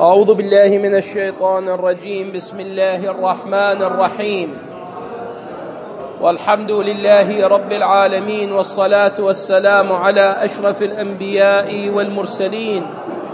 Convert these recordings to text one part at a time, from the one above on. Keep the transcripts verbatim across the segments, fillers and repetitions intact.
أعوذ بالله من الشيطان الرجيم. بسم الله الرحمن الرحيم، والحمد لله رب العالمين، والصلاة والسلام على أشرف الأنبياء والمرسلين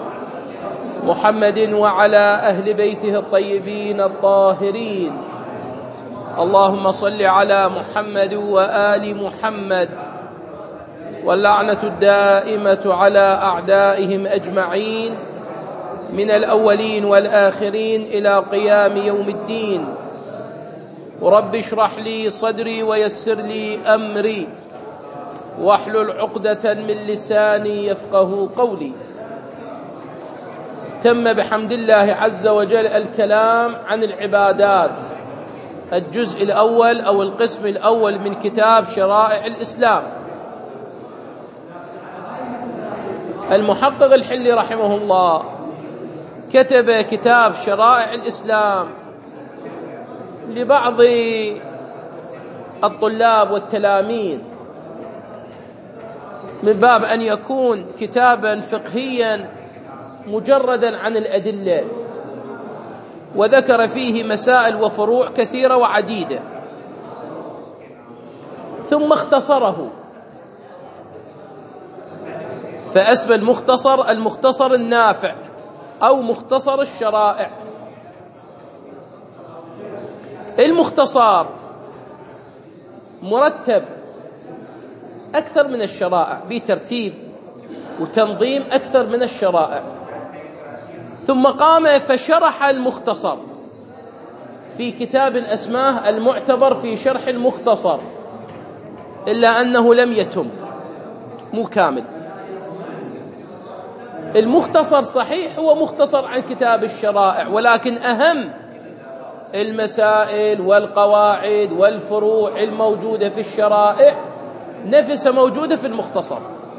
محمد وعلى أهل بيته الطيبين الطاهرين. اللهم صل على محمد وآل محمد، واللعنة الدائمة على أعدائهم أجمعين من الأولين والآخرين إلى قيام يوم الدين. ورب اشرح لي صدري ويسر لي أمري واحلل عقدة من لساني يفقه قولي. تم بحمد الله عز وجل الكلام عن العبادات، الجزء الأول أو القسم الأول من كتاب شرائع الإسلام. المحقق الحلي رحمه الله كتب كتاب شرائع الإسلام لبعض الطلاب والتلاميذ من باب أن يكون كتابا فقهيا مجردا عن الأدلة، وذكر فيه مسائل وفروع كثيرة وعديدة، ثم اختصره فأسمى المختصر المختصر النافع أو مختصر الشرائع. المختصر مرتب أكثر من الشرائع، بترتيب وتنظيم أكثر من الشرائع، ثم قام فشرح المختصر في كتاب أسماه المعتبر في شرح المختصر، إلا أنه لم يتم، مو كامل. المختصر صحيح هو مختصر عن كتاب الشرائع، ولكن أهم المسائل والقواعد والفروع الموجودة في الشرائع نفسها موجودة في المختصر،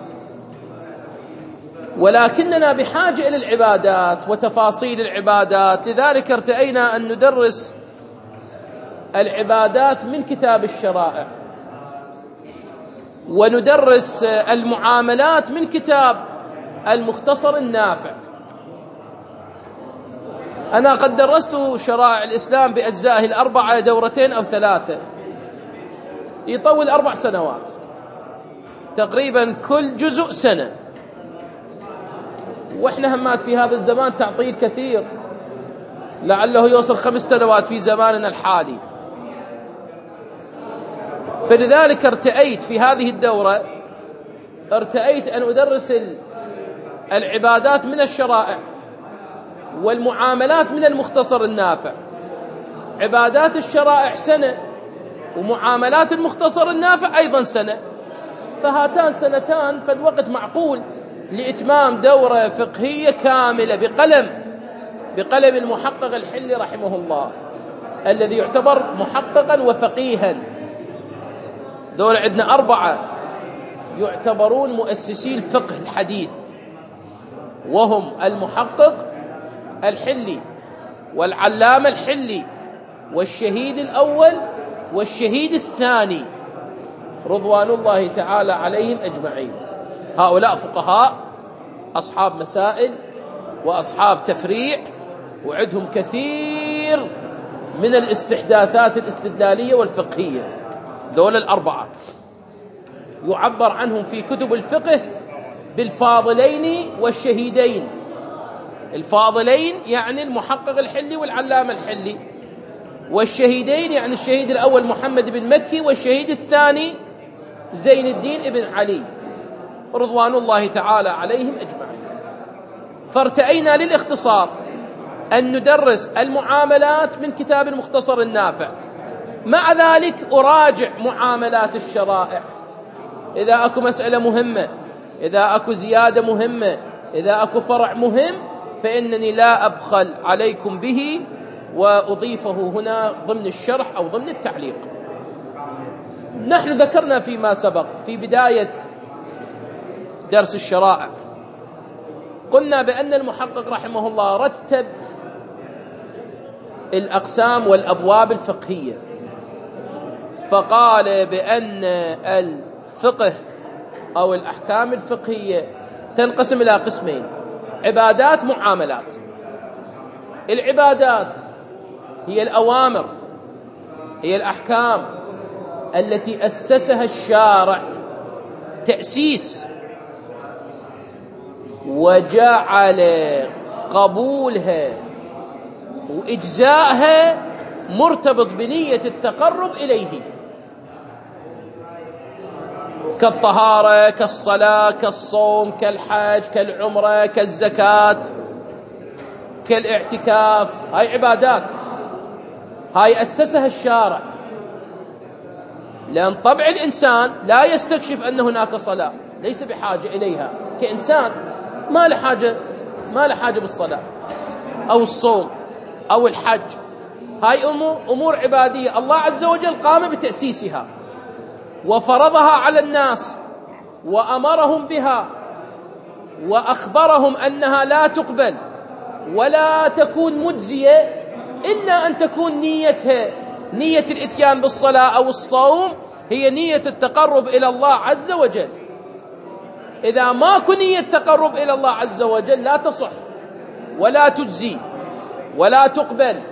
ولكننا بحاجة إلى العبادات وتفاصيل العبادات، لذلك ارتأينا أن ندرس العبادات من كتاب الشرائع، وندرس المعاملات من كتاب المختصر النافع. أنا قد درست شرائع الإسلام بأجزائه الأربعة دورتين أو ثلاثة، يطول أربع سنوات تقريبا، كل جزء سنة، وإحنا همات في هذا الزمان تعطيل كثير، لعله يوصل خمس سنوات في زماننا الحالي. فلذلك ارتأيت في هذه الدورة ارتأيت أن أدرس العبادات من الشرائع، والمعاملات من المختصر النافع. عبادات الشرائع سنة، ومعاملات المختصر النافع أيضا سنة، فهاتان سنتان، فالوقت معقول لإتمام دورة فقهية كاملة بقلم بقلم المحقق الحلي رحمه الله، الذي يعتبر محققا وفقيها. دول عندنا أربعة يعتبرون مؤسسي الفقه الحديث، وهم المحقق الحلي والعلامة الحلي والشهيد الأول والشهيد الثاني، رضوان الله تعالى عليهم أجمعين. هؤلاء فقهاء أصحاب مسائل وأصحاب تفريع، وعندهم كثير من الاستحداثات الاستدلالية والفقهية. دول الأربعة يعبر عنهم في كتب الفقه بالفاضلين والشهيدين. الفاضلين يعني المحقق الحلي والعلامة الحلي، والشهيدين يعني الشهيد الأول محمد بن مكي، والشهيد الثاني زين الدين ابن علي، رضوان الله تعالى عليهم أجمعين. فارتأينا للاختصار أن ندرس المعاملات من كتاب المختصر النافع، مع ذلك أراجع معاملات الشرائع، إذا أكو مسألة مهمة، إذا أكو زيادة مهمة، إذا أكو فرع مهم، فإنني لا أبخل عليكم به وأضيفه هنا ضمن الشرح أو ضمن التعليق. نحن ذكرنا فيما سبق في بداية درس الشرائع، قلنا بأن المحقق رحمه الله رتب الأقسام والأبواب الفقهية، فقال بأن الفقه أو الأحكام الفقهية تنقسم إلى قسمين: عبادات، معاملات. العبادات هي الأوامر، هي الأحكام التي أسسها الشارع تأسيس، وجعل قبولها وإجزائها مرتبط بنية التقرب إليه، كالطهارة، كالصلاة، كالصوم، كالحج، كالعمرة، كالزكاة، كالاعتكاف. هاي عبادات، هاي أسسها الشارع، لأن طبع الإنسان لا يستكشف أن هناك صلاة، ليس بحاجة إليها كإنسان، ما له حاجة ما له حاجة بالصلاة أو الصوم أو الحج. هاي أمور, أمور عبادية الله عز وجل قام بتأسيسها وفرضها على الناس وأمرهم بها وأخبرهم أنها لا تقبل ولا تكون مجزية إلا أن تكون نيتها نية الإتيان بالصلاة أو الصوم هي نية التقرب إلى الله عز وجل. إذا ما كن نية التقرب إلى الله عز وجل لا تصح ولا تجزي ولا تقبل.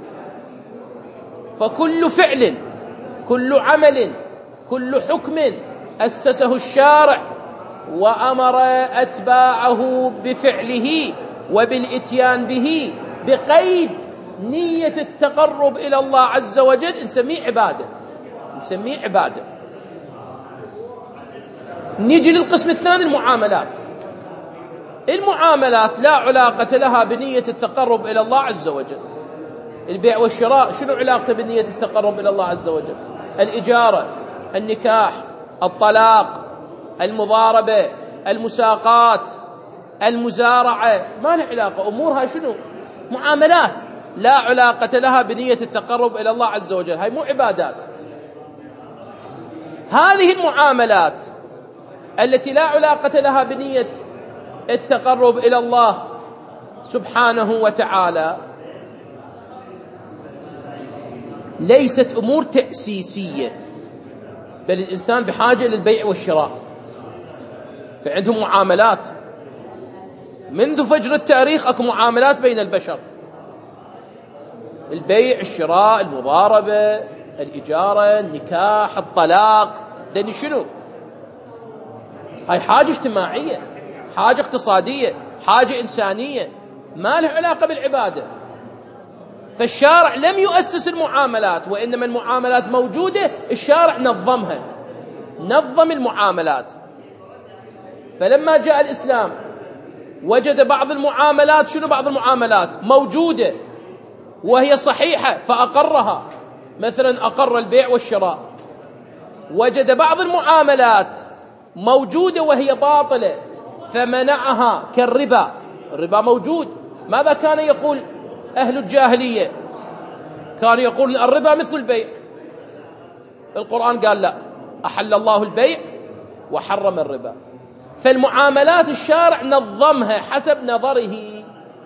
فكل فعل، كل عمل، كل حكم أسسه الشارع وأمر أتباعه بفعله وبالإتيان به بقيد نية التقرب إلى الله عز وجل نسميه عبادة، نسميه عبادة. نيجي للقسم الثاني، المعاملات. المعاملات لا علاقة لها بنية التقرب إلى الله عز وجل. البيع والشراء شنو علاقته بنية التقرب إلى الله عز وجل؟ الإجارة، النكاح، الطلاق، المضاربة، المساقات، المزارعة، ما لها علاقة. أمورها شنو؟ معاملات لا علاقة لها بنية التقرب إلى الله عز وجل، هاي مو عبادات. هذه المعاملات التي لا علاقة لها بنية التقرب إلى الله سبحانه وتعالى ليست أمور تأسيسية، بل الإنسان بحاجة للبيع والشراء، فعندهم معاملات منذ فجر التاريخ. أكو معاملات بين البشر، البيع، الشراء، المضاربة، الإجارة، النكاح، الطلاق. دني شنو؟ هاي حاجة اجتماعية، حاجة اقتصادية، حاجة إنسانية، ما له علاقة بالعبادة. فالشارع لم يؤسس المعاملات، وإنما المعاملات موجودة، الشارع نظمها، نظم المعاملات. فلما جاء الإسلام وجد بعض المعاملات، شنو بعض المعاملات موجودة وهي صحيحة فأقرها، مثلا أقر البيع والشراء. وجد بعض المعاملات موجودة وهي باطلة فمنعها، كالربا. الربا موجود، ماذا كان يقول أهل الجاهلية؟ كانوا يقول الربا مثل البيع. القرآن قال لا، أحل الله البيع وحرم الربا. فالمعاملات الشارع نظمها حسب نظره،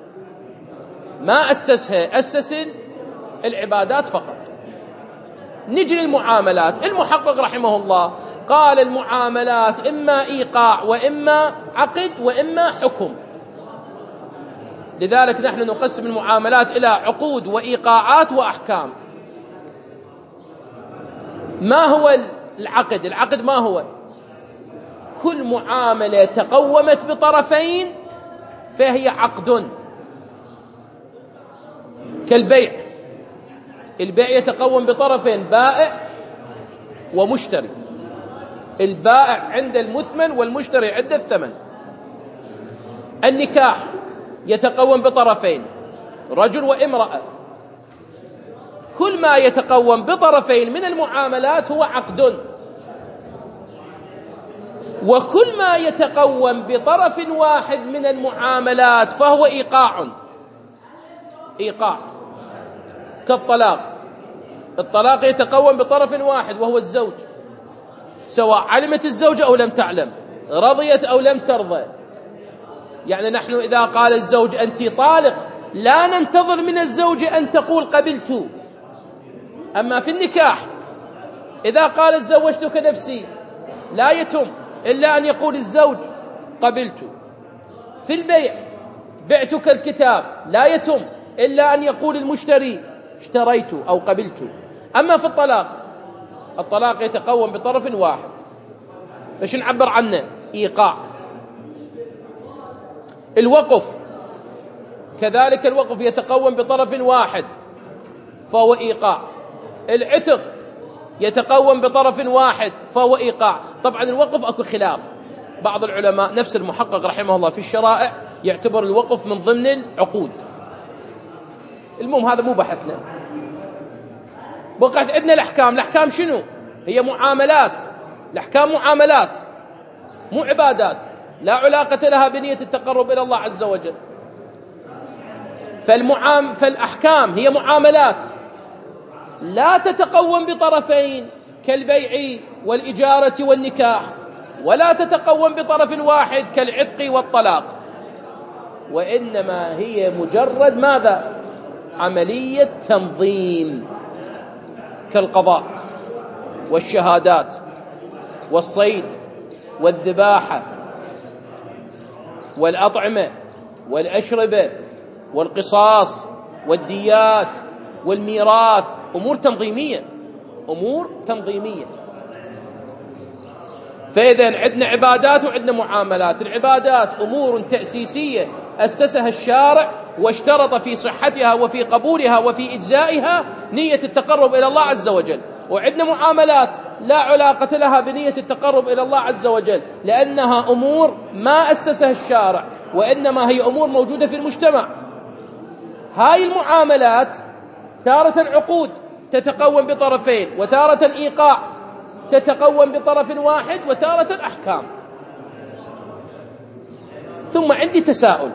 ما أسسها، أسس العبادات فقط. نجي للمعاملات. المحقق رحمه الله قال المعاملات إما إيقاع وإما عقد وإما حكم. لذلك نحن نقسم المعاملات إلى عقود وإيقاعات وأحكام. ما هو العقد؟ العقد ما هو؟ كل معاملة تقومت بطرفين فهي عقد. كالبيع، البيع يتقوم بطرفين، بائع ومشتري. البائع عند المثمن والمشتري عند الثمن. النكاح يتقوم بطرفين، رجل وامرأة. كل ما يتقوم بطرفين من المعاملات هو عقد، وكل ما يتقوم بطرف واحد من المعاملات فهو إيقاع. إيقاع كالطلاق. الطلاق يتقوم بطرف واحد وهو الزوج، سواء علمت الزوجة أو لم تعلم، رضيت أو لم ترضى. يعني نحن إذا قال الزوج أنت طالق لا ننتظر من الزوجة أن تقول قبلت. أما في النكاح إذا قال زوجتك نفسي لا يتم إلا أن يقول الزوج قبلت. في البيع بعتك الكتاب لا يتم إلا أن يقول المشتري اشتريت أو قبلت. أما في الطلاق، الطلاق يتقوم بطرف واحد، فش نعبر عنه؟ إيقاع. الوقف كذلك، الوقف يتقوم بطرف واحد فهو إيقاع. العتق يتقوم بطرف واحد فهو إيقاع. طبعا الوقف أكو خلاف، بعض العلماء نفس المحقق رحمه الله في الشرائع يعتبر الوقف من ضمن العقود. المهم هذا مو بحثنا. بقت عندنا الأحكام. الأحكام شنو؟ هي معاملات. الأحكام معاملات مو عبادات، لا علاقة لها بنية التقرب إلى الله عز وجل. فالمعام فالأحكام هي معاملات لا تتقوم بطرفين كالبيع والإجارة والنكاح، ولا تتقوم بطرف واحد كالعتق والطلاق، وإنما هي مجرد ماذا؟ عملية تنظيم، كالقضاء والشهادات والصيد والذباحة والأطعمة والأشربة والقصاص والديات والميراث. أمور تنظيمية، أمور تنظيمية. فإذا عندنا عبادات وعندنا معاملات. العبادات أمور تأسيسية أسسها الشارع واشترط في صحتها وفي قبولها وفي إجزائها نية التقرب إلى الله عز وجل. وعندنا معاملات لا علاقة لها بنية التقرب إلى الله عز وجل، لأنها أمور ما أسسها الشارع، وإنما هي أمور موجودة في المجتمع. هاي المعاملات تارة عقود تتقوم بطرفين، وتارة إيقاع تتقوم بطرف واحد، وتارة أحكام. ثم عندي تساؤل.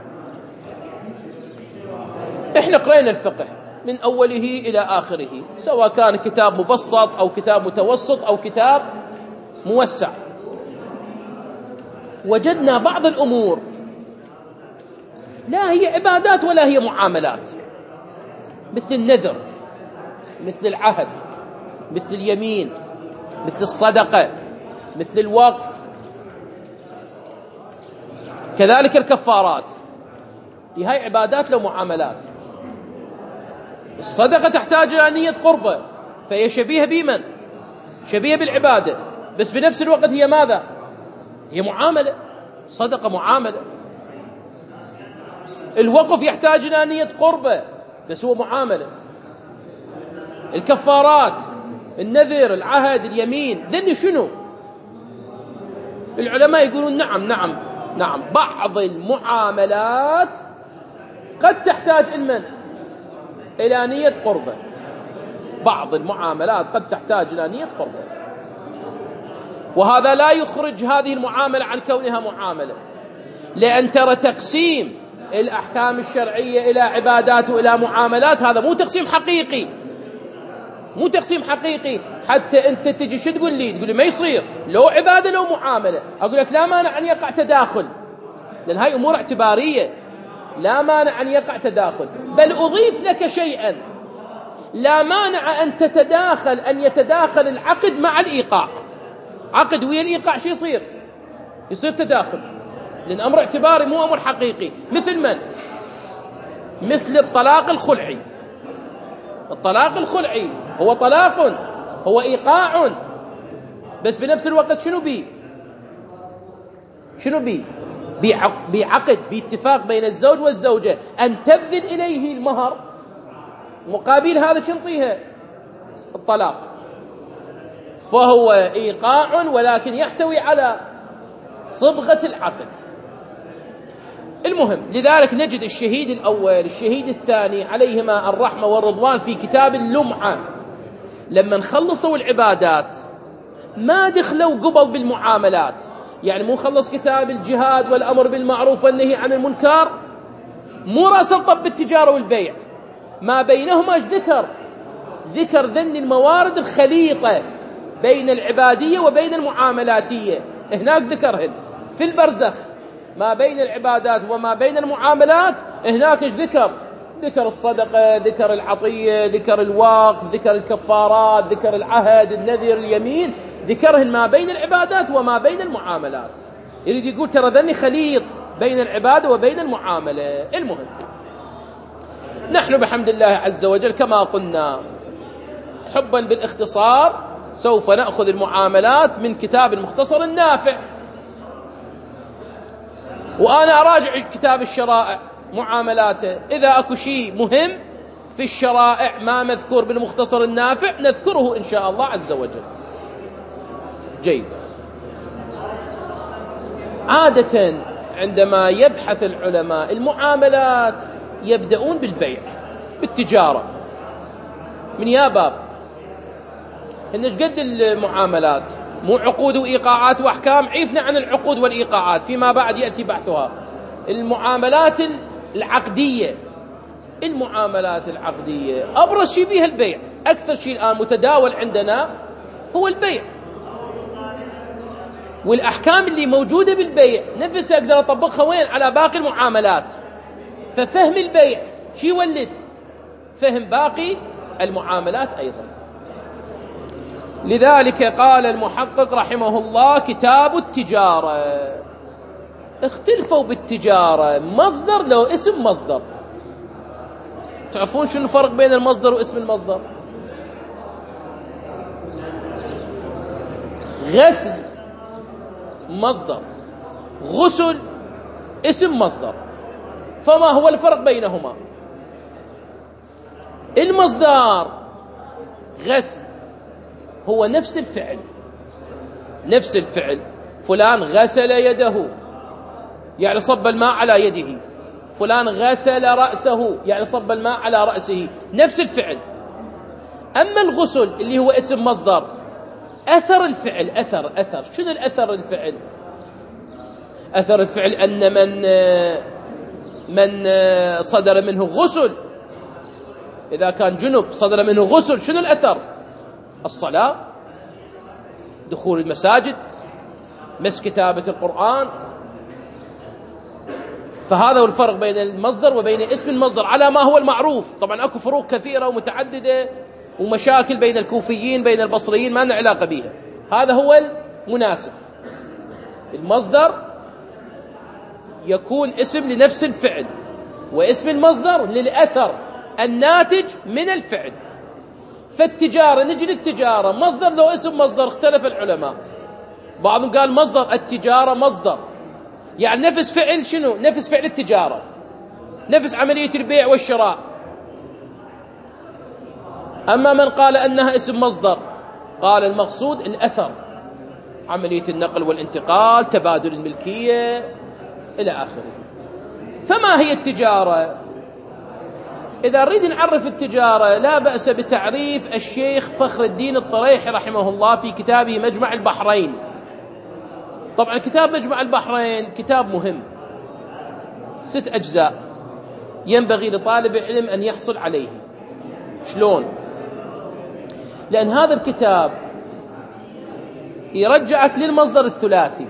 احنا قرأنا الفقه من أوله إلى آخره، سواء كان كتاب مبسط أو كتاب متوسط أو كتاب موسع، وجدنا بعض الأمور لا هي عبادات ولا هي معاملات، مثل النذر، مثل العهد، مثل اليمين، مثل الصدقة، مثل الوقف، كذلك الكفارات. هاي عبادات لو معاملات. الصدقة تحتاج إلى نية قربة، فهي شبيهة بمن؟ شبيهة بالعبادة، بس بنفس الوقت هي ماذا؟ هي معاملة. صدقة معاملة. الوقف يحتاج إلى نية قربة، بس هو معاملة. الكفارات، النذر، العهد، اليمين، ذني شنو؟ العلماء يقولون نعم نعم نعم بعض المعاملات قد تحتاج المن إلى نية قربة. بعض المعاملات قد تحتاج إلى نية قربة، وهذا لا يخرج هذه المعاملة عن كونها معاملة، لأن ترى تقسيم الأحكام الشرعية إلى عبادات وإلى معاملات هذا مو تقسيم حقيقي، مو تقسيم حقيقي. حتى أنت تجي شو تقول لي؟ تقول لي ما يصير لو عبادة لو معاملة. أقول لك لا مانع أن يقع تداخل، لأن هاي أمور اعتبارية، لا مانع أن يقع تداخل. بل أضيف لك شيئا، لا مانع أن تتداخل أن يتداخل العقد مع الإيقاع. عقد ويا الإيقاع شو يصير؟ يصير تداخل، لأن أمر اعتباري مو أمر حقيقي. مثل من؟ مثل الطلاق الخلعي. الطلاق الخلعي هو طلاق، هو إيقاع، بس بنفس الوقت شنو بيه؟ شنو بيه؟ بعقد، باتفاق بين الزوج والزوجة أن تبذل إليه المهر، مقابل هذا شنطيها الطلاق. فهو إيقاع ولكن يحتوي على صبغة العقد. المهم، لذلك نجد الشهيد الأول الشهيد الثاني عليهما الرحمة والرضوان في كتاب اللمعة لما نخلصوا العبادات ما دخلوا قبل بالمعاملات. يعني مو خلص كتاب الجهاد والأمر بالمعروف والنهي عن المنكر، مو راسل طب التجارة والبيع، ما بينهما ذكر ذكر ذن الموارد الخليطة بين العبادية وبين المعاملاتية. هناك ذكرهن في البرزخ ما بين العبادات وما بين المعاملات. هناك ذكر ذكر الصدقة، ذكر العطية، ذكر الوقف، ذكر الكفارات، ذكر العهد، النذر، اليمين، ذكرهن ما بين العبادات وما بين المعاملات. يريد يقول ترى ذني خليط بين العبادة وبين المعاملة. المهم، نحن بحمد الله عز وجل كما قلنا حبا بالاختصار سوف نأخذ المعاملات من كتاب المختصر النافع، وأنا أراجع كتاب الشرائع معاملاته، إذا أكو شيء مهم في الشرائع ما مذكور بالمختصر النافع نذكره إن شاء الله عز وجل. جيد. عادة عندما يبحث العلماء المعاملات يبدأون بالبيع، بالتجارة، من يا باب إن قد المعاملات مو عقود وإيقاعات وأحكام، عيفنا عن العقود والإيقاعات فيما بعد يأتي بحثها. المعاملات العقدية، المعاملات العقدية أبرز شيء بها البيع، أكثر شيء الآن متداول عندنا هو البيع، والأحكام اللي موجودة بالبيع نفسها أقدر أطبقها وين؟ على باقي المعاملات. ففهم البيع شي يولد فهم باقي المعاملات أيضا. لذلك قال المحقق رحمه الله كتاب التجارة. اختلفوا بالتجارة، مصدر لو اسم مصدر. تعرفون شنو الفرق بين المصدر واسم المصدر؟ غسل مصدر، غسل اسم مصدر. فما هو الفرق بينهما؟ المصدر غسل هو نفس الفعل، نفس الفعل، فلان غسل يده يعني صب الماء على يده، فلان غسل رأسه يعني صب الماء على رأسه، نفس الفعل. أما الغسل اللي هو اسم مصدر أثر الفعل، أثر أثر شنو الأثر الفعل؟ أثر الفعل أن من من صدر منه غسل، إذا كان جنب صدر منه غسل، شنو الأثر؟ الصلاة، دخول المساجد، مس كتابة القرآن. فهذا هو الفرق بين المصدر وبين اسم المصدر على ما هو المعروف. طبعا أكو فروق كثيرة ومتعددة ومشاكل بين الكوفيين بين البصريين ما لنا علاقة بها، هذا هو المناسب. المصدر يكون اسم لنفس الفعل، واسم المصدر للأثر الناتج من الفعل. فالتجارة، نجي للتجارة، مصدر لو اسم مصدر اختلف العلماء، بعضهم قال مصدر التجارة مصدر يعني نفس فعل شنو؟ نفس فعل التجارة، نفس عملية البيع والشراء. أما من قال أنها اسم مصدر قال المقصود الأثر، عملية النقل والانتقال، تبادل الملكية إلى آخره. فما هي التجارة؟ إذا نريد نعرف التجارة لا بأس بتعريف الشيخ فخر الدين الطريحي رحمه الله في كتابه مجمع البحرين. طبعا كتاب مجمع البحرين كتاب مهم، ست أجزاء، ينبغي لطالب العلم أن يحصل عليه. شلون؟ لأن هذا الكتاب يرجعك للمصدر الثلاثي.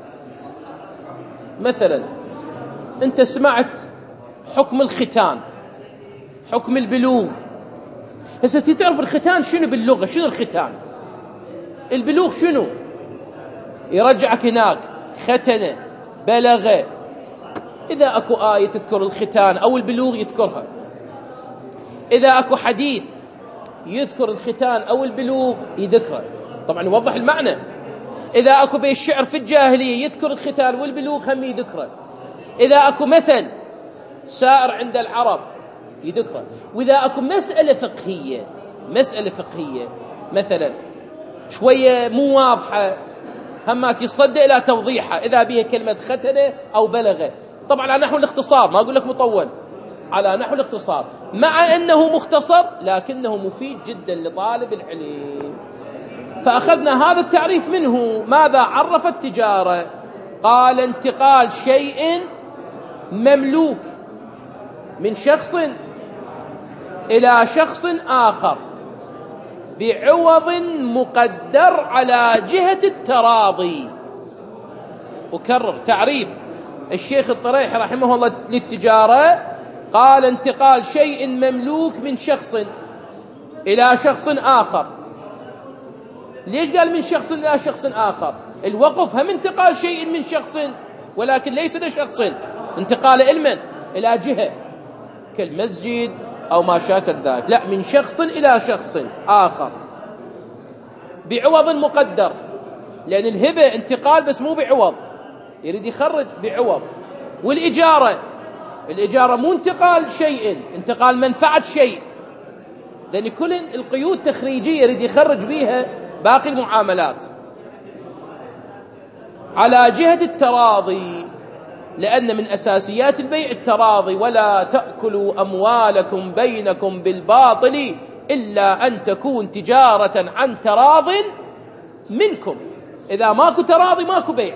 مثلا أنت سمعت حكم الختان، حكم البلوغ، هسه تعرف الختان شنو باللغة، شنو الختان، البلوغ شنو، يرجعك هناك ختن، بلغ. إذا أكو آية تذكر الختان أو البلوغ يذكرها، إذا أكو حديث يذكر الختان أو البلوغ يذكره، طبعا يوضح المعنى. إذا أكو بين الشعر في الجاهلية يذكر الختان والبلوغ هم يذكره. إذا أكو مثل سائر عند العرب يذكره. وإذا أكو مسألة فقهية، مسألة فقهية مثلا شوية مو واضحة همات يصدق إلى توضيحها، إذا بها كلمة ختنة أو بلغة، طبعا على نحو الاختصار، ما أقول لك مطول، على نحو الاختصار، مع أنه مختصر لكنه مفيد جدا لطالب العلم. فأخذنا هذا التعريف منه. ماذا عرف التجارة؟ قال انتقال شيء مملوك من شخص إلى شخص آخر بعوض مقدر على جهة التراضي. أكرر تعريف الشيخ الطريحي رحمه الله للتجارة، قال انتقال شيء مملوك من شخص إلى شخص آخر. ليش قال من شخص إلى شخص آخر؟ الوقف هم انتقال شيء من شخص ولكن ليس لشخص، انتقال علما إلى جهة كالمسجد أو ما شاكل ذلك، لا، من شخص إلى شخص آخر بعوض مقدر، لأن الهبة انتقال بس مو بعوض، يريد يخرج بعوض. والإجارة، الإجارة مو انتقال شيء، انتقال منفعة شيء، لأن كل القيود تخريجية يريد يخرج بيها باقي المعاملات. على جهة التراضي، لأن من أساسيات البيع التراضي: ولا تأكلوا أموالكم بينكم بالباطل إلا أن تكون تجارة عن تراض منكم. إذا ماكو تراضي ماكو بيع.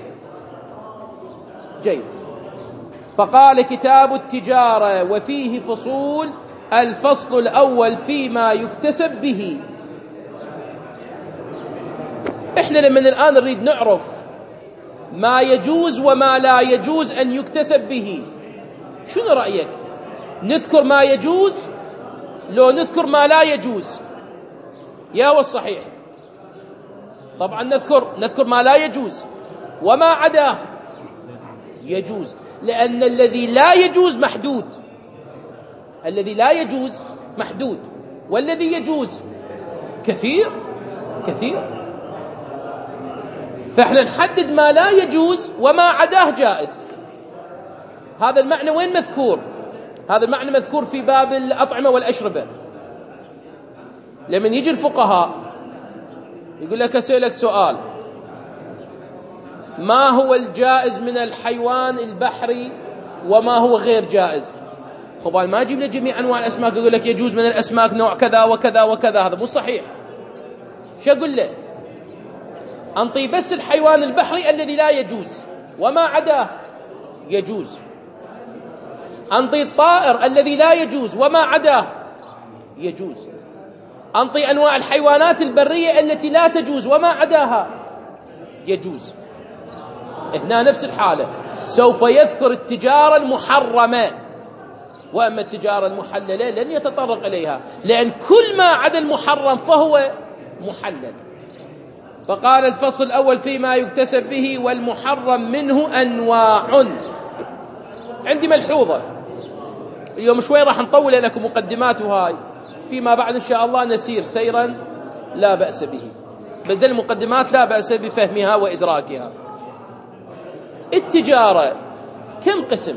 جيد. فقال: كتاب التجارة وفيه فصول. الفصل الأول فيما يكتسب به. إحنا لما الآن نريد نعرف ما يجوز وما لا يجوز أن يكتسب به، شنو رأيك؟ نذكر ما يجوز لو نذكر ما لا يجوز؟ يا والصحيح طبعا نذكر نذكر ما لا يجوز، وما عداه يجوز، لأن الذي لا يجوز محدود. الذي لا يجوز محدود، والذي يجوز كثير كثير. فاحنا نحدد ما لا يجوز وما عداه جائز. هذا المعنى وين مذكور؟ هذا المعنى مذكور في باب الأطعمة والأشربة. لمن يجي الفقهاء يقول لك: أسألك سؤال، ما هو الجائز من الحيوان البحري وما هو غير جائز؟ خبال ما يجيب لك جميع أنواع الأسماك يقول لك يجوز من الأسماك نوع كذا وكذا وكذا، هذا مو صحيح. شو أقول له؟ أنطي بس الحيوان البحري الذي لا يجوز وما عداه يجوز. أنطي الطائر الذي لا يجوز وما عداه يجوز. أنطي أنواع الحيوانات البرية التي لا تجوز وما عداها يجوز. هنا نفس الحالة، سوف يذكر التجارة المحرمة، وأما التجارة المحللة لن يتطرق إليها، لأن كل ما عدا المحرم فهو محلل. فقال: الفصل الأول فيما يكتسب به، والمحرم منه أنواع. عندي ملحوظة، اليوم شوي راح نطول لكم مقدمات، وهاي فيما بعد إن شاء الله نسير سيرا لا بأس به، بدل المقدمات لا بأس بفهمها وإدراكها. التجارة كم قسم؟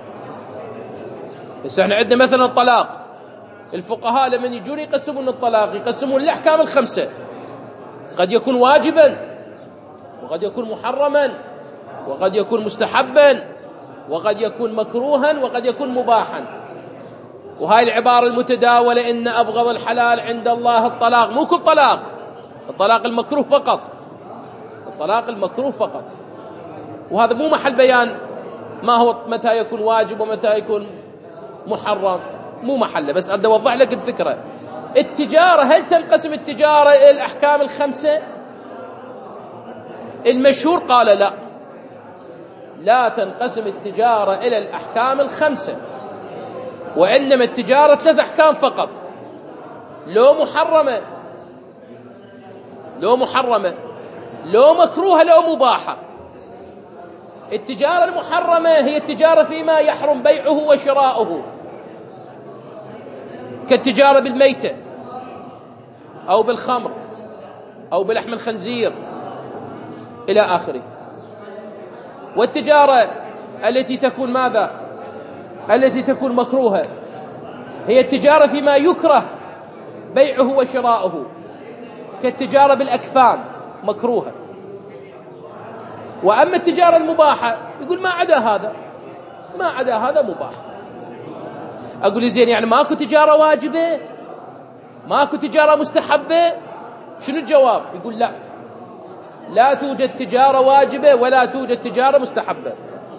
بس احنا عندنا مثلا الطلاق، الفقهاء لما يجون يقسمون الطلاق يقسمون الأحكام الخمسة، قد يكون واجبا، وقد يكون محرما، وقد يكون مستحبا، وقد يكون مكروها، وقد يكون مباحا. وهاي العبارة المتداولة: إن أبغض الحلال عند الله الطلاق. مو كل طلاق، الطلاق المكروه فقط، الطلاق المكروه فقط. وهذا مو محل بيان ما هو متى يكون واجب ومتى يكون محرم، مو محله، بس أريد أوضح لك الفكرة. التجارة، هل تنقسم التجارة إلى الأحكام الخمسة؟ المشهور قال لا، لا تنقسم التجارة إلى الأحكام الخمسة، وإنما التجارة ثلاث أحكام فقط: لو محرمة، لو محرمة، لو مكروهة، لو مباحة. التجارة المحرمة هي التجارة فيما يحرم بيعه وشراؤه، كالتجارة بالميتة أو بالخمر أو بلحم الخنزير إلى آخره. والتجارة التي تكون ماذا؟ التي تكون مكروهة هي التجارة فيما يكره بيعه وشراؤه، كالتجارة بالأكفان، مكروهة. وأما التجارة المباحة يقول ما عدا هذا، ما عدا هذا مباح. أقول زين، يعني ماكو تجارة واجبة؟ ماكو تجارة مستحبة؟ شنو الجواب؟ يقول لا، لا توجد تجارة واجبة ولا توجد تجارة مستحبة.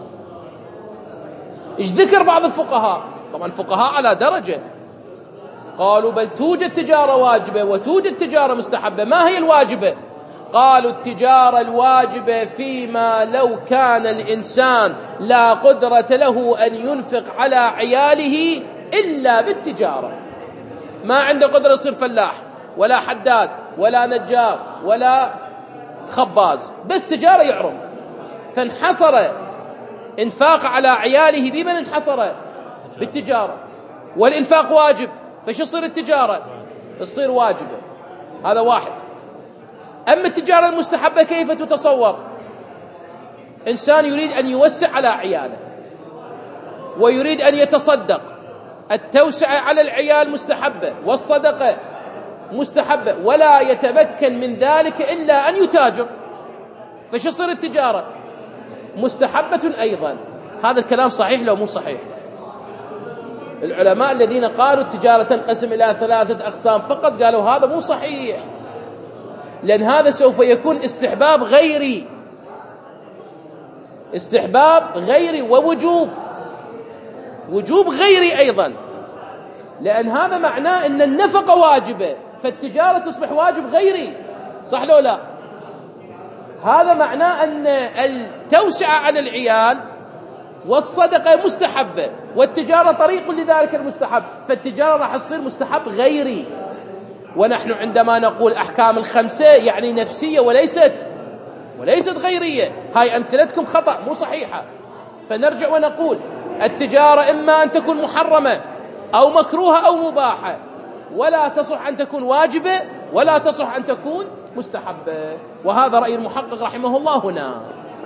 إيش ذكر بعض الفقهاء؟ طبعا الفقهاء على درجة، قالوا بل توجد تجارة واجبة وتوجد تجارة مستحبة. ما هي الواجبة؟ قالوا التجارة الواجبة فيما لو كان الإنسان لا قدرة له أن ينفق على عياله إلا بالتجارة، ما عنده قدرة يصير فلاح ولا حداد ولا نجار ولا خباز، بس تجارة يعرف، فانحصر انفاق على عياله بمن انحصر؟ بالتجارة. والإنفاق واجب، فش يصير التجارة؟ تصير واجبة. هذا واحد. أما التجارة المستحبة كيف تتصور؟ إنسان يريد أن يوسع على عياله ويريد أن يتصدق، التوسعة على العيال مستحبة والصدقة مستحبة، ولا يتمكن من ذلك إلا أن يتاجر، فش يصير التجارة؟ مستحبة أيضا. هذا الكلام صحيح لو مو صحيح؟ العلماء الذين قالوا التجارة تنقسم إلى ثلاثة أقسام فقط قالوا هذا مو صحيح، لأن هذا سوف يكون استحباب غيري، استحباب غيري ووجوب، وجوب غيري أيضا، لأن هذا معناه أن النفقة واجبة، فالتجارة تصبح واجب غيري، صح لو لا؟ هذا معناه أن التوسعة على العيال والصدقة مستحبة، والتجارة طريق لذلك المستحب، فالتجارة راح تصير مستحب غيري. ونحن عندما نقول أحكام الخمسة يعني نفسية وليست وليست غيرية. هاي أمثلتكم خطأ مو صحيحة. فنرجع ونقول التجارة إما أن تكون محرمة أو مكروهة أو مباحة، ولا تصح أن تكون واجبة ولا تصح أن تكون مستحبة، وهذا رأي المحقق رحمه الله هنا.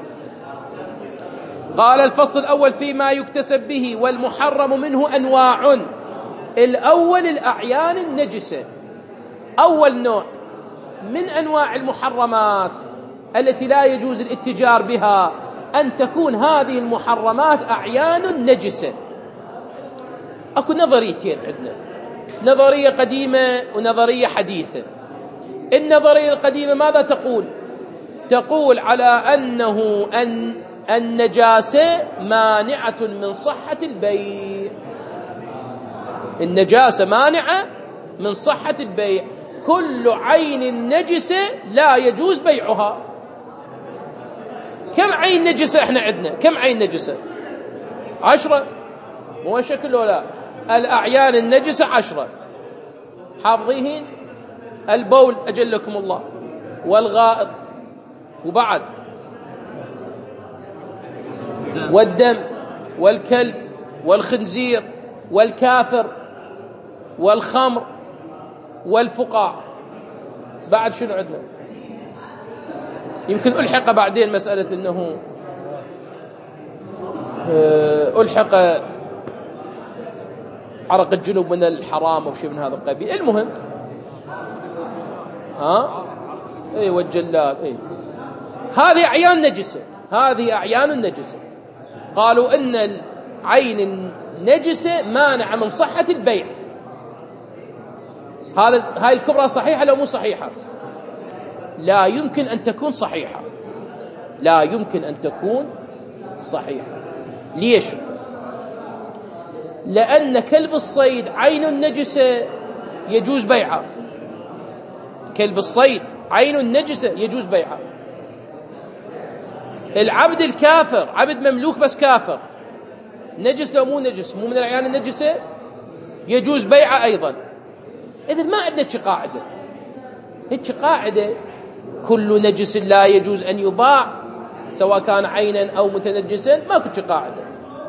قال الفصل الأول فيما يكتسب به، والمحرم منه أنواع. الأول الأعيان النجسة. أول نوع من أنواع المحرمات التي لا يجوز الاتجار بها أن تكون هذه المحرمات أعيان نجسة. أكو نظريتين عندنا، نظرية قديمة ونظرية حديثة. النظرية القديمة ماذا تقول؟ تقول على أنه أن النجاسة مانعة من صحة البيع، النجاسة مانعة من صحة البيع، كل عين نجسة لا يجوز بيعها. كم عين نجسة احنا عندنا؟ كم عين نجسة؟ عشرة، مو شكل ولا الأعيان النجسة عشرة، حافظيهن؟ البول أجلكم الله، والغائط، وبعد والدم، والكلب، والخنزير، والكافر، والخمر، والفقاع. بعد شنو عندنا؟ يمكن ألحق بعدين مسألة أنه ألحق عرق الجنوب من الحرام أو شيء من هذا القبيل. المهم ها اي والجلاد، اي هذه أعيان نجسة، هذه أعيان نجسة. قالوا إن العين النجسة مانعة من صحة البيع. هذا هاي الكبرى صحيحة لو مو صحيحة؟ لا يمكن أن تكون صحيحة، لا يمكن أن تكون صحيحة. ليش؟ لأن كلب الصيد عين نجسة يجوز بيعه، كلب الصيد عين نجسة يجوز بيعه. العبد الكافر، عبد مملوك بس كافر، نجس لو مو نجس؟ مو من الأعيان النجسة، يجوز بيعه أيضا. إذن ما عندنا شي قاعدة، هيك قاعدة كل نجس لا يجوز أن يباع سواء كان عينا أو متنجسا، ما كنت قاعدة.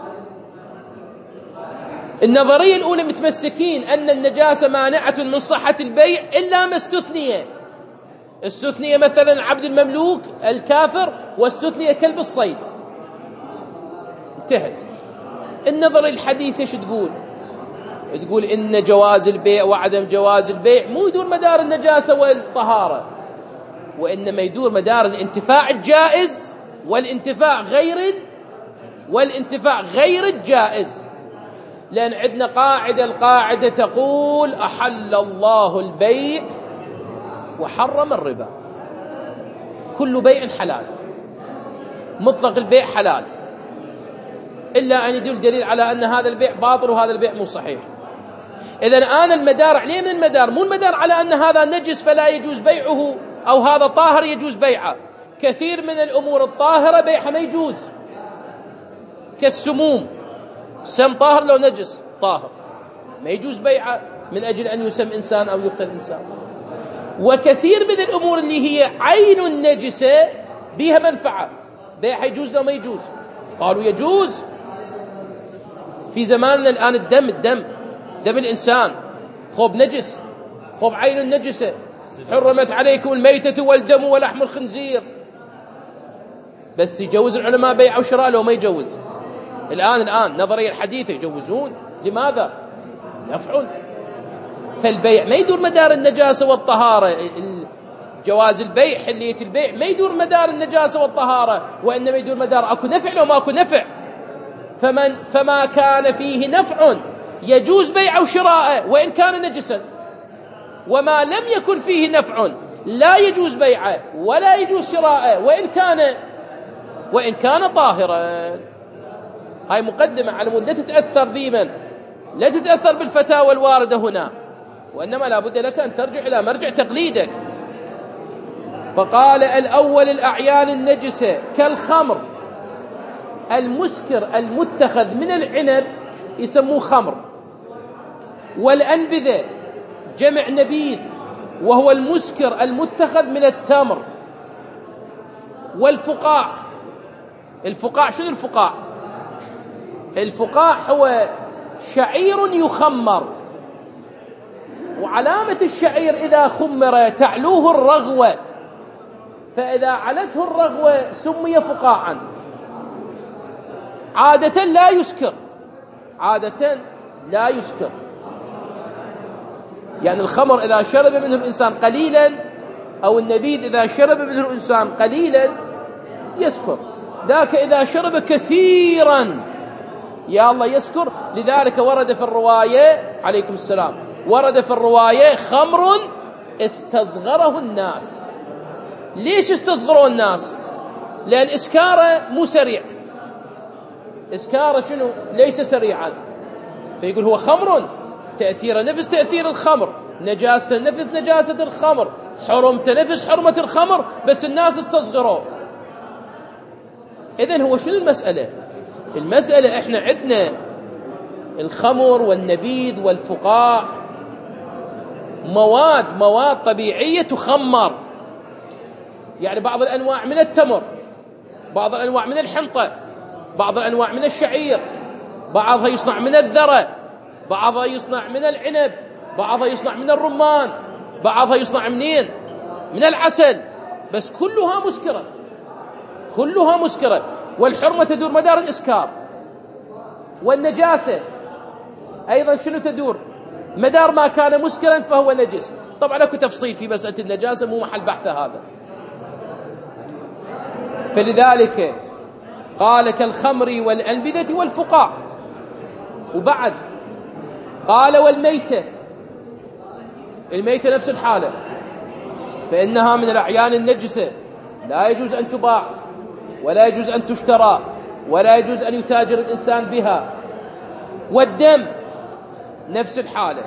النظرية الأولى متمسكين أن النجاسة مانعة من صحة البيع إلا ما استثنية، استثنية مثلا عبد المملوك الكافر، واستثنية كلب الصيد، انتهت. النظرية الحديثة ايش تقول؟ تقول إن جواز البيع وعدم جواز البيع مو يدور مدار النجاسة والطهارة، وإنما يدور مدار الانتفاع الجائز والانتفاع غير والانتفاع غير الجائز. لأن عندنا قاعدة، القاعدة تقول أحل الله البيع وحرم الربا، كل بيع حلال، مطلق البيع حلال، إلا أن يدل دليل على أن هذا البيع باطل وهذا البيع مو صحيح. إذن أنا المدار عليه من المدار، مو المدار على أن هذا نجس فلا يجوز بيعه أو هذا طاهر يجوز بيعه. كثير من الأمور الطاهرة بيعها ما يجوز، كالسموم، سم طاهر لو نجس طاهر ما يجوز بيعه من أجل أن يسم إنسان أو يقتل إنسان. وكثير من الأمور اللي هي عين نجسة بها منفعة بيعها يجوز لو ما يجوز؟ قالوا يجوز. في زماننا الآن الدم الدم دم الإنسان خوب نجس، خوب عين نجسة، حرمت عليكم الميتة والدم ولحم الخنزير. بس يجوز العلماء بيع وشراء لو ما يجوز؟ الآن الآن نظرية الحديثة يجوزون. لماذا؟ نفع. فالبيع ما يدور مدار النجاسة والطهارة، جواز البيع حلية البيع ما يدور مدار النجاسة والطهارة، وإنما يدور مدار أكو نفع لو ما أكو نفع. فمن فما كان فيه نفع يجوز بيع وشراءه وإن كان نجسا، وما لم يكن فيه نفع لا يجوز بيعه ولا يجوز شراءه وإن كان وإن كان طاهرا. هاي مقدمة على مود لا تتأثر بمن، لا تتأثر بالفتاوى الواردة هنا، وإنما لا بد لك أن ترجع إلى مرجع تقليدك. فقال الأول الأعيان النجسة كالخمر، المسكر المتخذ من العنب يسموه خمر، والأنبذة جمع نبيذ وهو المسكر المتخذ من التمر، والفقاع. الفقاع شنو الفقاع؟ الفقاع هو شعير يخمر، وعلامة الشعير إذا خمر تعلوه الرغوة، فإذا علته الرغوة سمي فقاعا. عادة لا يسكر، عادة لا يسكر. يعني الخمر إذا شرب منه الإنسان قليلا، أو النبيذ إذا شرب منه الإنسان قليلا يسكر، ذاك إذا شرب كثيرا يا الله يسكر. لذلك ورد في الرواية عليكم السلام، ورد في الرواية خمر استصغره الناس. ليش استصغروا الناس؟ لأن إسكاره مو سريع، إسكاره شنو؟ ليس سريعا، فيقول هو خمر، تأثير نفس تأثير الخمر، نجاسة نفس نجاسة الخمر، حرمته نفس حرمة الخمر، بس الناس استصغروا. إذن هو شنو المسألة؟ المسألة إحنا عندنا الخمر والنبيذ والفقاع مواد مواد طبيعية تخمر، يعني بعض الأنواع من التمر، بعض الأنواع من الحنطة، بعض الأنواع من الشعير، بعضها يصنع من الذرة، بعضها يصنع من العنب، بعضها يصنع من الرمان، بعضها يصنع منين؟ من العسل، بس كلها مسكرة، كلها مسكرة. والحرمة تدور مدار الإسكار، والنجاسة أيضا شنو تدور؟ مدار ما كان مسكرا فهو نجس. طبعا لكم تفصيل في مسألة النجاسة، مو محل بحث هذا. فلذلك قال كالخمر والأنبذة والفقاع. وبعد قال والميتة، الميتة نفس الحالة، فإنها من الأعيان النجسة، لا يجوز أن تباع ولا يجوز أن تشترى ولا يجوز أن يتاجر الإنسان بها. والدم نفس الحالة.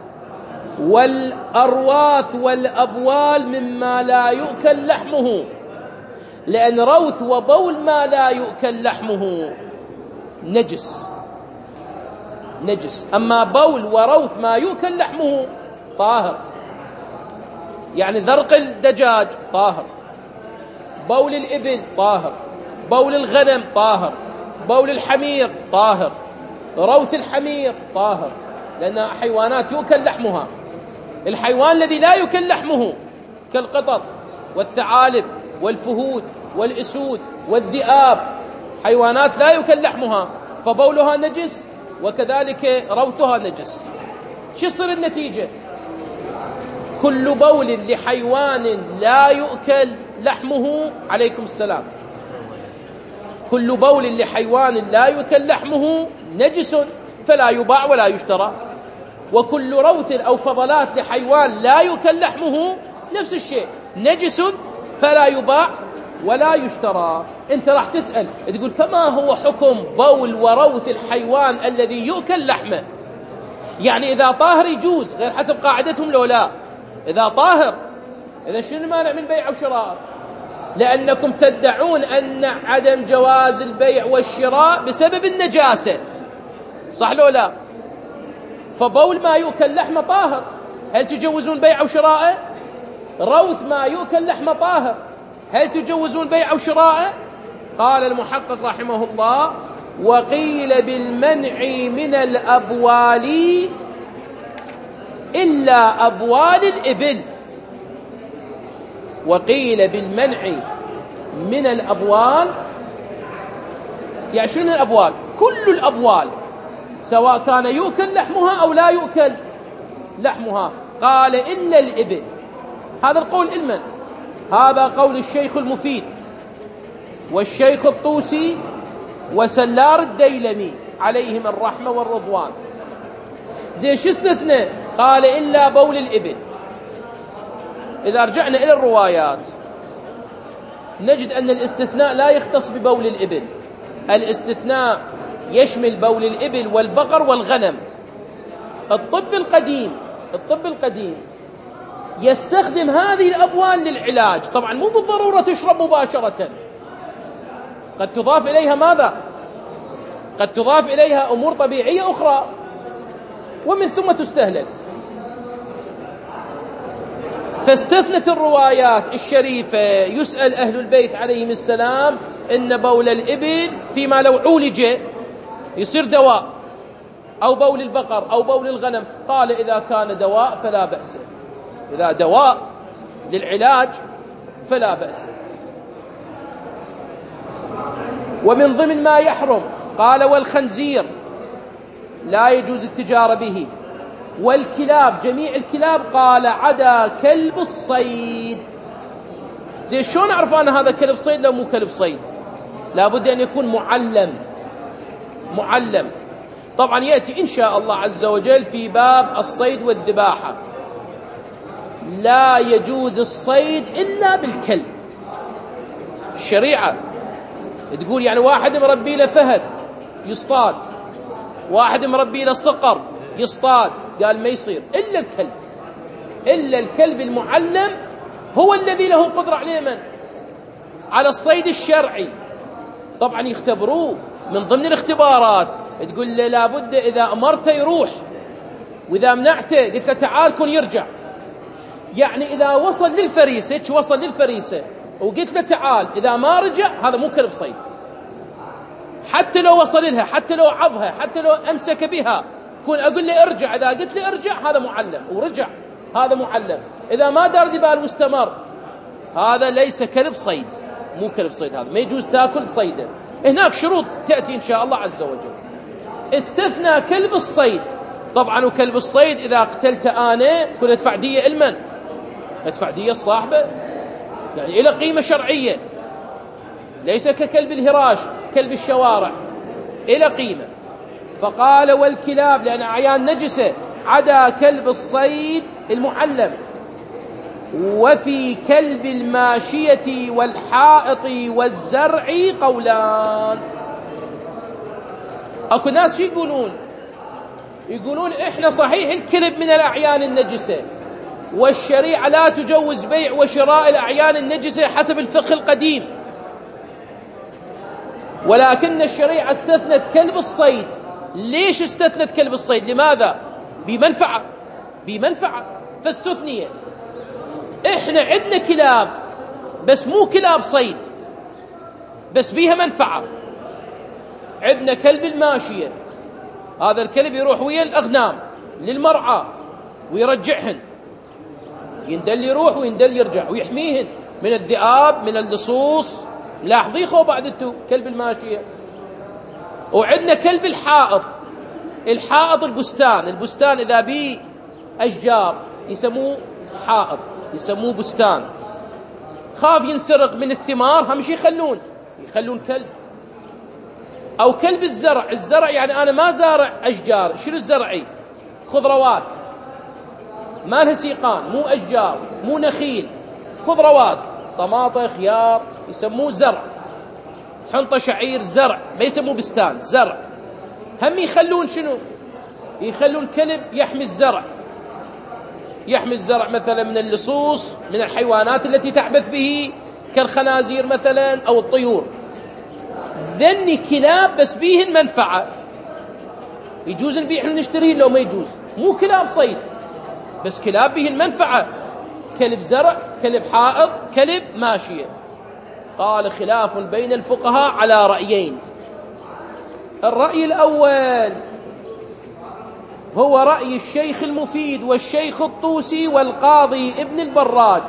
والأرواث والأبوال مما لا يؤكل لحمه، لأن روث وبول ما لا يؤكل لحمه نجس نجس، أما بول وروث ما يؤكل لحمه طاهر. يعني ذرق الدجاج طاهر، بول الإبل طاهر، بول الغنم طاهر، بول الحمير طاهر، روث الحمير طاهر، لأنها حيوانات يؤكل لحمها. الحيوان الذي لا يؤكل لحمه كالقطط والثعالب والفهود والأسود والذئاب، حيوانات لا يؤكل لحمها، فبولها نجس وكذلك روثها نجس. شو يصير النتيجة؟ كل بول لحيوان لا يؤكل لحمه، عليكم السلام، كل بول لحيوان لا يؤكل لحمه نجس فلا يباع ولا يشترى. وكل روث أو فضلات لحيوان لا يؤكل لحمه نفس الشيء، نجس فلا يباع ولا يشترى. انت راح تسأل تقول فما هو حكم بول وروث الحيوان الذي يؤكل لحمه؟ يعني إذا طاهر يجوز غير حسب قاعدتهم لو لا؟ إذا طاهر، إذا شنو المانع من بيع وشراء؟ لأنكم تدعون أن عدم جواز البيع والشراء بسبب النجاسة، صح لو لا؟ فبول ما يؤكل لحمه طاهر، هل تجوزون بيع وشراء؟ روث ما يؤكل لحمه طاهر، هل تجوزون بيع وشراء؟ قال المحقق رحمه الله: وقيل بالمنع من الأبوال إلا أبوال الإبل. وقيل بالمنع من الأبوال، يعني شنو الأبوال؟ كل الأبوال، سواء كان يؤكل لحمها أو لا يؤكل لحمها. قال إلا الإبل. هذا القول علما، هذا قول الشيخ المفيد والشيخ الطوسي وسلار الديلمي عليهم الرحمة والرضوان. زين شو استثنى؟ قال إلا بول الإبل. إذا رجعنا إلى الروايات نجد أن الاستثناء لا يختص ببول الإبل، الاستثناء يشمل بول الإبل والبقر والغنم. الطب القديم الطب القديم يستخدم هذه الأبوال للعلاج، طبعا مو بالضرورة تشرب مباشرة، قد تضاف إليها ماذا؟ قد تضاف إليها أمور طبيعية أخرى ومن ثم تستهلك. فاستثنت الروايات الشريفة يسأل أهل البيت عليهم السلام إن بول الإبل فيما لو عولج يصير دواء، أو بول البقر أو بول الغنم. قال إذا كان دواء فلا بأس، إذا دواء للعلاج فلا بأس. ومن ضمن ما يحرم قال والخنزير لا يجوز التجارة به، والكلاب جميع الكلاب قال عدا كلب الصيد. زي شلون أعرف أنا هذا كلب صيد لو مو كلب صيد؟ لابد أن يكون معلم معلم. طبعا يأتي إن شاء الله عز وجل في باب الصيد والذباحة. لا يجوز الصيد إلا بالكلب. الشريعة تقول يعني واحد مربي له فهد يصطاد، واحد مربي له صقر يصطاد، قال ما يصير إلا الكلب. إلا الكلب المعلم هو الذي له قدرة عليه من؟ على الصيد الشرعي. طبعا يختبروه من ضمن الاختبارات، تقول له لابد إذا أمرته يروح، وإذا منعته قلت له تعال كن يرجع. يعني إذا وصل للفريسة وصل للفريسة وقلت له تعال، إذا ما رجع هذا مو كلب صيد. حتى لو وصل لها، حتى لو عضها، حتى لو أمسك بها، كون أقول له ارجع، إذا قلت له ارجع هذا معلم ورجع، هذا معلم. إذا ما دار ذي بال واستمر هذا ليس كلب صيد، مو كلب صيد، هذا ما يجوز تأكل صيده. هناك شروط تأتي إن شاء الله عز وجل. استثنى كلب الصيد. طبعا وكلب الصيد إذا قتلت أنا كنت أدفع دية المن، أدفع دية الصاحبة، يعني إلى قيمة شرعية، ليس ككلب الهراش كلب الشوارع، إلى قيمة. فقال والكلاب لأن أعيان نجسة عدا كلب الصيد المعلم. وفي كلب الماشية والحائط والزرع قولان. أكو ناس يقولون يقولون إحنا صحيح الكلب من الأعيان النجسة، والشريعة لا تجوز بيع وشراء الأعيان النجسة حسب الفقه القديم، ولكن الشريعة استثنت كلب الصيد. ليش استثنت كلب الصيد؟ لماذا؟ بمنفعة بمنفعة فاستثنية. إحنا عندنا كلاب بس مو كلاب صيد، بس بيها منفعة. عندنا كلب الماشية، هذا الكلب يروح ويا الأغنام للمرعى ويرجعهن، يندل يروح ويندل يرجع ويحميهن من الذئاب من اللصوص. لاحظي خو بعد التو كلب الماشية. وعندنا كلب الحائط. الحائط البستان، البستان إذا بيه أشجار يسموه حائط، يسموه بستان. خاف ينسرق من الثمار هم شي يخلون يخلون كلب. أو كلب الزرع. الزرع يعني أنا ما زارع أشجار. شنو الزرعي؟ خضروات ما لها سيقان، مو أشجار مو نخيل، خضروات، طماطة خيار، يسموه زرع. حنطة شعير زرع، ما يسموه بستان، زرع. هم يخلون شنو؟ يخلون كلب يحمي الزرع، يحمي الزرع مثلا من اللصوص، من الحيوانات التي تعبث به كالخنازير مثلا أو الطيور. ذني كلاب بس بيهن منفعة، يجوز نبيع ونشتريه لو ما يجوز. مو كلاب صيد بس كلاب بيهن منفعة، كلب زرع، كلب حائط، كلب ماشية. قال خلاف بين الفقهاء على رأيين. الرأي الأول هو رأي الشيخ المفيد والشيخ الطوسي والقاضي ابن البراج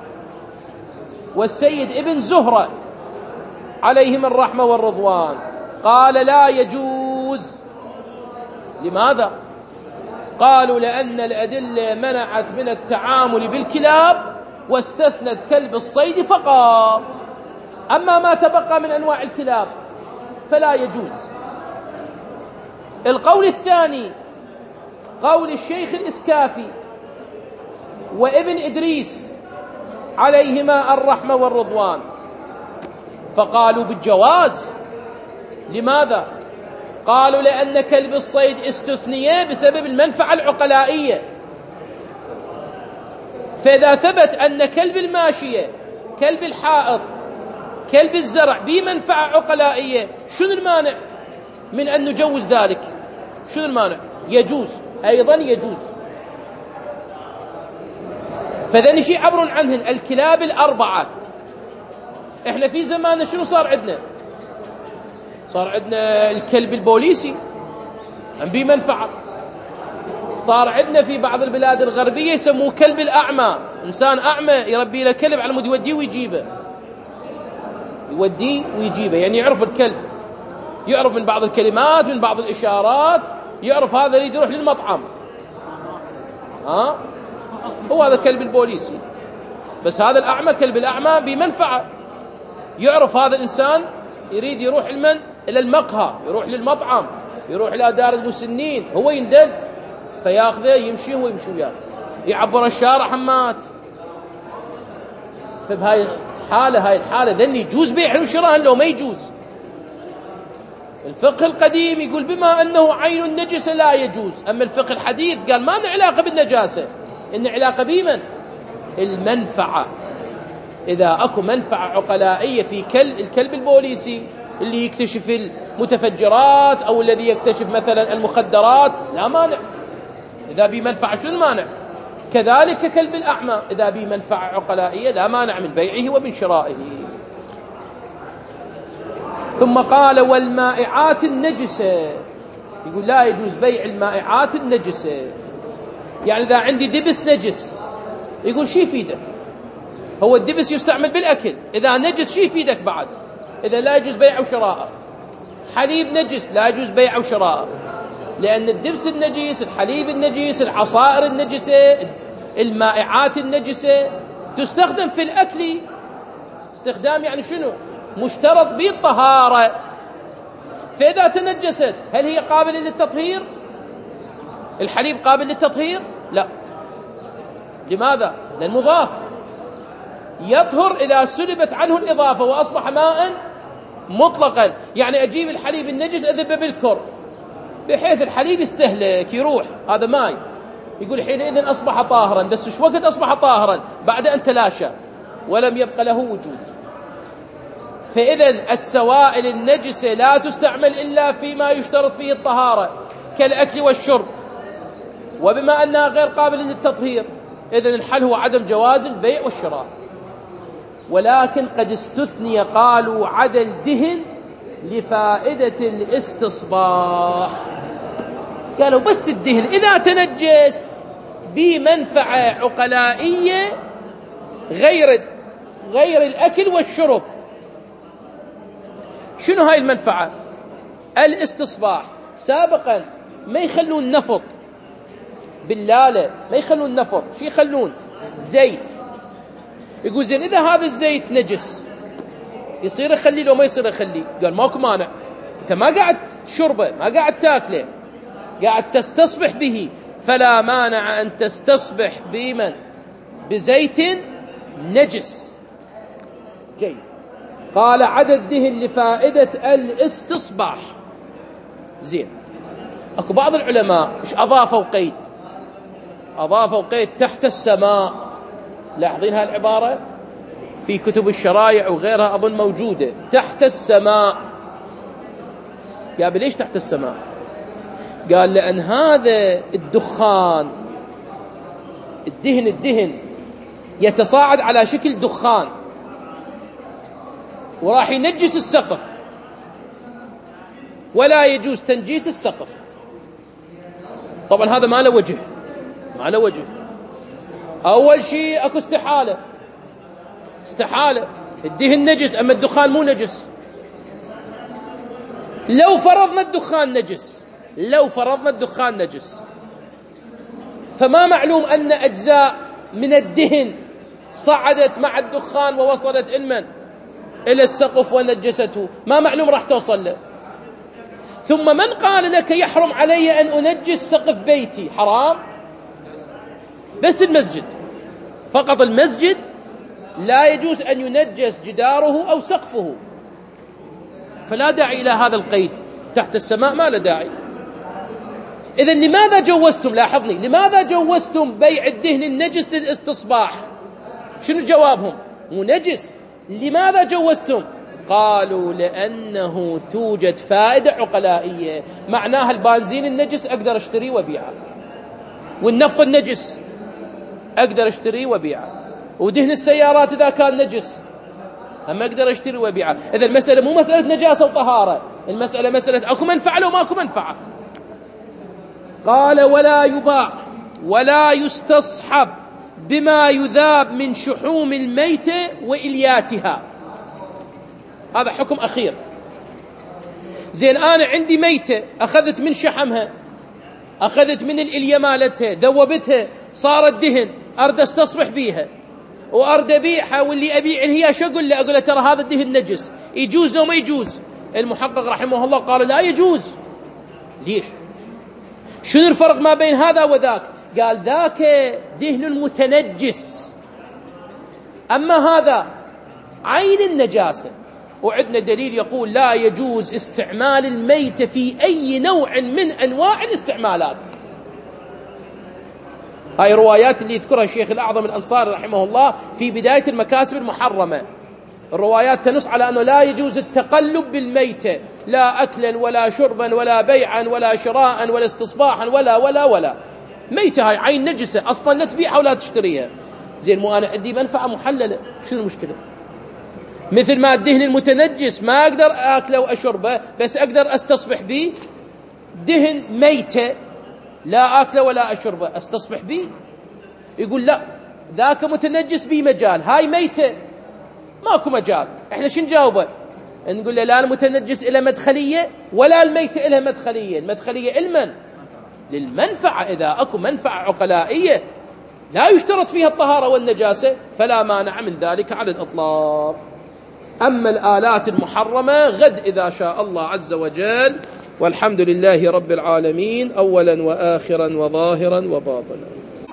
والسيد ابن زهرة عليهم الرحمة والرضوان. قال لا يجوز. لماذا؟ قالوا لأن الأدلة منعت من التعامل بالكلاب واستثنت كلب الصيد فقط، أما ما تبقى من أنواع الكلاب فلا يجوز. القول الثاني قول الشيخ الإسكافي وابن إدريس عليهما الرحمة والرضوان، فقالوا بالجواز. لماذا؟ قالوا لأن كلب الصيد استثنية بسبب المنفعة العقلائية، فإذا ثبت أن كلب الماشية، كلب الحائط، كلب الزرع بمنفعة عقلائية، شنو المانع من أن نجوز ذلك؟ شنو المانع؟ يجوز، أيضا يجوز. فذن شيء عبر عنهن الكلاب الأربعة. إحنا في زماننا شنو صار عندنا؟ صار عندنا الكلب البوليسي بمنفعة. صار عندنا في بعض البلاد الغربية يسموه كلب الأعمى، إنسان أعمى يربي له كلب على مود يوديه ويجيبه، يوديه ويجيبه، يعني يعرف الكلب، يعرف من بعض الكلمات، من بعض الإشارات، يعرف هذا اللي يروح للمطعم، ها هو هذا كلب البوليسي. بس هذا الأعمى، كلب الأعمى بمنفعة، يعرف هذا الإنسان يريد يروح المن إلى المقهى، يروح للمطعم، يروح إلى دار المسنين، هو يندل فياخذه يمشي هو يمشي وياه، يعبر الشارع حمات. فبهاي الحالة هاي الحالة ذن يجوز بيعه وشراء لو ما يجوز. الفقه القديم يقول بما أنه عين النجسة لا يجوز، أما الفقه الحديث قال ما له علاقة بالنجاسة، إن علاقة بمن؟ المنفعة. إذا أكو منفعة عقلائية في كلب الكلب البوليسي اللي يكتشف المتفجرات أو الذي يكتشف مثلا المخدرات لا مانع، إذا بمنفعة شو المانع؟ كذلك كلب الأعمى إذا بمنفعة عقلائية لا مانع من بيعه ومن شرائه. ثم قال والمائعات النجسة، يقول لا يجوز بيع المائعات النجسة. يعني إذا عندي دبس نجس، يقول شي يفيدك؟ هو الدبس يستعمل بالأكل، إذا نجس شي يفيدك بعد؟ إذا لا يجوز بيعه وشراءه. حليب نجس لا يجوز بيعه وشراءه، لأن الدبس النجس، الحليب النجس، العصائر النجسة، المائعات النجسة تستخدم في الأكل استخدام يعني شنو؟ مشترط به الطهارة. فإذا تنجست هل هي قابلة للتطهير؟ الحليب قابل للتطهير؟ لا. لماذا؟ لأن مضاف، يطهر إذا سلبت عنه الإضافة وأصبح ماء مطلقا. يعني أجيب الحليب النجس أذبه بالكر بحيث الحليب يستهلك يروح، هذا ماء، يقول حينئذ أصبح طاهرا. بس شو وقت أصبح طاهرا؟ بعد أن تلاشى ولم يبقى له وجود. فإذا السوائل النجسة لا تستعمل إلا فيما يشترط فيه الطهارة كالأكل والشرب، وبما أنها غير قابلة للتطهير إذن الحل هو عدم جواز البيع والشراء. ولكن قد استثني قالوا عدا الدهن لفائدة الاستصباح. قالوا بس الدهن إذا تنجس بمنفعة عقلائية غير غير الأكل والشرب. شنو هاي المنفعة؟ الاستصباح. سابقا ما يخلون نفط باللالة، ما يخلون نفط، شو يخلون؟ زيت. يقول زين إذا هذا الزيت نجس يصير يخليه لو ما يصير يخليه؟ قال ماكو مانع، أنت ما قاعد تشربه، ما قاعد تاكله، قاعد تستصبح به، فلا مانع أن تستصبح بمن؟ بزيت نجس. جيد. قال عدا الدهن لفائدة الاستصباح. زين. اكو بعض العلماء ايش اضافوا قيد؟ اضافوا قيد تحت السماء. لاحظين هالعبارة في كتب الشرايع وغيرها أظن موجودة، تحت السماء. يا ليش تحت السماء؟ قال لأن هذا الدخان، الدهن الدهن يتصاعد على شكل دخان وراح ينجس السقف، ولا يجوز تنجيس السقف. طبعا هذا ما له وجه، ما له وجه. أول شيء أكو استحالة، استحالة الدهن نجس أما الدخان مو نجس. لو فرضنا الدخان نجس، لو فرضنا الدخان نجس، فما معلوم أن أجزاء من الدهن صعدت مع الدخان ووصلت المن إلى السقف ونجسته، ما معلوم راح توصل له. ثم من قال لك يحرم علي أن أنجس سقف بيتي؟ حرام، بس المسجد فقط، المسجد لا يجوز أن ينجس جداره أو سقفه، فلا داعي إلى هذا القيد. تحت السماء ما له داعي. إذن لماذا جوزتم، لاحظني، لماذا جوزتم بيع الدهن النجس للاستصباح؟ شنو جوابهم؟ مو نجس. لماذا جوزتم؟ قالوا لأنه توجد فائدة عقلائية، معناها البنزين النجس أقدر أشتريه وبيعه، والنفط النجس أقدر أشتريه وبيعه، ودهن السيارات إذا كان نجس هم أقدر أشتري وبيعه. إذا المسألة مو مسألة نجاسة وطهارة، المسألة مسألة أكو منفعة لو ماكو منفعة. قال ولا يباع ولا يستصحب بما يذاب من شحوم الميتة وإلياتها. هذا حكم أخير. زين، أنا عندي ميتة أخذت من شحمها، أخذت من الإلية مالتها، ذوبتها صارت دهن، أرد استصبح بيها وأرد أبيعها، واللي أبيع هي شو أقول له؟ أقول له ترى هذا الدهن نجس، يجوز لو ما يجوز؟ المحقق رحمه الله قال لا يجوز. ليش؟ شنو الفرق ما بين هذا وذاك؟ قال ذاك دهن متنجس، أما هذا عين النجاسة، وعندنا دليل يقول لا يجوز استعمال الميت في أي نوع من أنواع الاستعمالات. هاي روايات اللي يذكرها الشيخ الأعظم الأنصاري رحمه الله في بداية المكاسب المحرمة. الروايات تنص على أنه لا يجوز التقلب بالميتة، لا أكلا ولا شربا ولا بيعا ولا شراء ولا استصباحا ولا ولا ولا ميتة، هاي عين نجسة أصلا، لا تبيعها ولا تشتريها. زين، مو أنا عندي منفعة محللة، شنو المشكلة؟ مثل ما الدهن المتنجس ما أقدر أكله وأشربه، بس أقدر أستصبح به. دهن ميتة لا أكله ولا أشربه، أستصبح به. يقول لا ذاك متنجس بي مجال، هاي ميتة ماكو مجال. احنا شو نجاوبه؟ نقول له لا المتنجس إلى مدخلية ولا الميتة إلى مدخلية. المدخلية المن للمنفعة، إذا أكو منفعة عقلائية لا يشترط فيها الطهارة والنجاسة فلا مانع من ذلك على الإطلاق. أما الآلات المحرمة غد إذا شاء الله عز وجل، والحمد لله رب العالمين أولا وآخرا وظاهرا وباطنا.